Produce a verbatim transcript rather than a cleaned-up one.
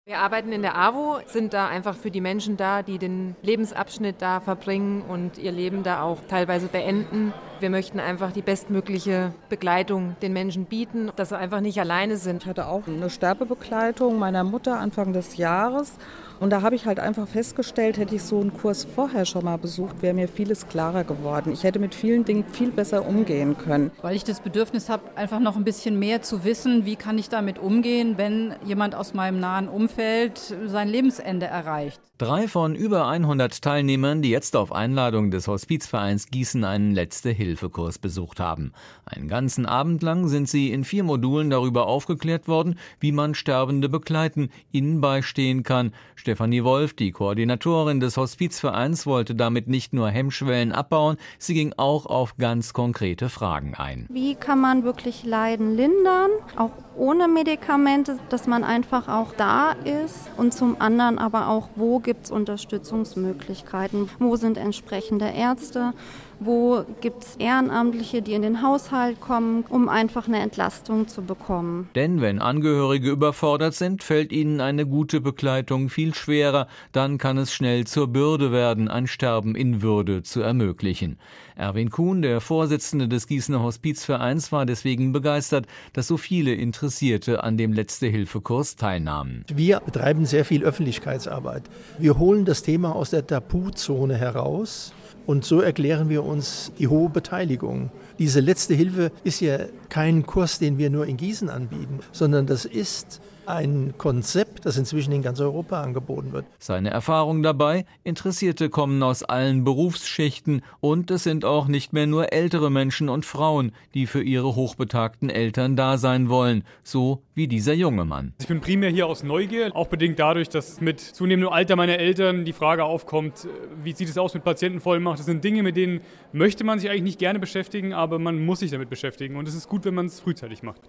Wir arbeiten in der AWO, sind da einfach für die Menschen da, die den Lebensabschnitt da verbringen und ihr Leben da auch teilweise beenden. Wir möchten einfach die bestmögliche Begleitung den Menschen bieten, dass sie einfach nicht alleine sind. Ich hatte auch eine Sterbebegleitung meiner Mutter Anfang des Jahres. Und da habe ich halt einfach festgestellt, hätte ich so einen Kurs vorher schon mal besucht, wäre mir vieles klarer geworden. Ich hätte mit vielen Dingen viel besser umgehen können. Weil ich das Bedürfnis habe, einfach noch ein bisschen mehr zu wissen, wie kann ich damit umgehen, wenn jemand aus meinem nahen Umfeld sein Lebensende erreicht. Drei von über hundert Teilnehmern, die jetzt auf Einladung des Hospizvereins Gießen einen Letzte-Hilfe-Kurs besucht haben. Einen ganzen Abend lang sind sie in vier Modulen darüber aufgeklärt worden, wie man Sterbende begleiten, ihnen beistehen kann. Stefanie Wolf, die Koordinatorin des Hospizvereins, wollte damit nicht nur Hemmschwellen abbauen, sie ging auch auf ganz konkrete Fragen ein. Wie kann man wirklich Leiden lindern, auch ohne Medikamente, dass man einfach auch da ist, und zum anderen aber auch, wo gibt es Unterstützungsmöglichkeiten, wo sind entsprechende Ärzte, wo gibt es Ehrenamtliche, die in den Haushalt kommen, um einfach eine Entlastung zu bekommen. Denn wenn Angehörige überfordert sind, fällt ihnen eine gute Begleitung viel schwerer. Dann kann es schnell zur Bürde werden, ein Sterben in Würde zu ermöglichen. Erwin Kuhn, der Vorsitzende des Gießener Hospizvereins, war deswegen begeistert, dass so viele Interessierte an dem Letzte-Hilfe-Kurs teilnahmen. Wir betreiben sehr viel Öffentlichkeitsarbeit. Wir holen das Thema aus der Tabuzone heraus. Und so erklären wir uns die hohe Beteiligung. Diese Letzte Hilfe ist ja kein Kurs, den wir nur in Gießen anbieten, sondern das ist ein Konzept, das inzwischen in ganz Europa angeboten wird. Seine Erfahrung dabei: Interessierte kommen aus allen Berufsschichten und es sind auch nicht mehr nur ältere Menschen und Frauen, die für ihre hochbetagten Eltern da sein wollen, so wie dieser junge Mann. Ich bin primär hier aus Neugier, auch bedingt dadurch, dass mit zunehmendem Alter meiner Eltern die Frage aufkommt, wie sieht es aus mit Patientenvollmacht. Das sind Dinge, mit denen möchte man sich eigentlich nicht gerne beschäftigen, aber man muss sich damit beschäftigen und es ist gut, wenn man es frühzeitig macht.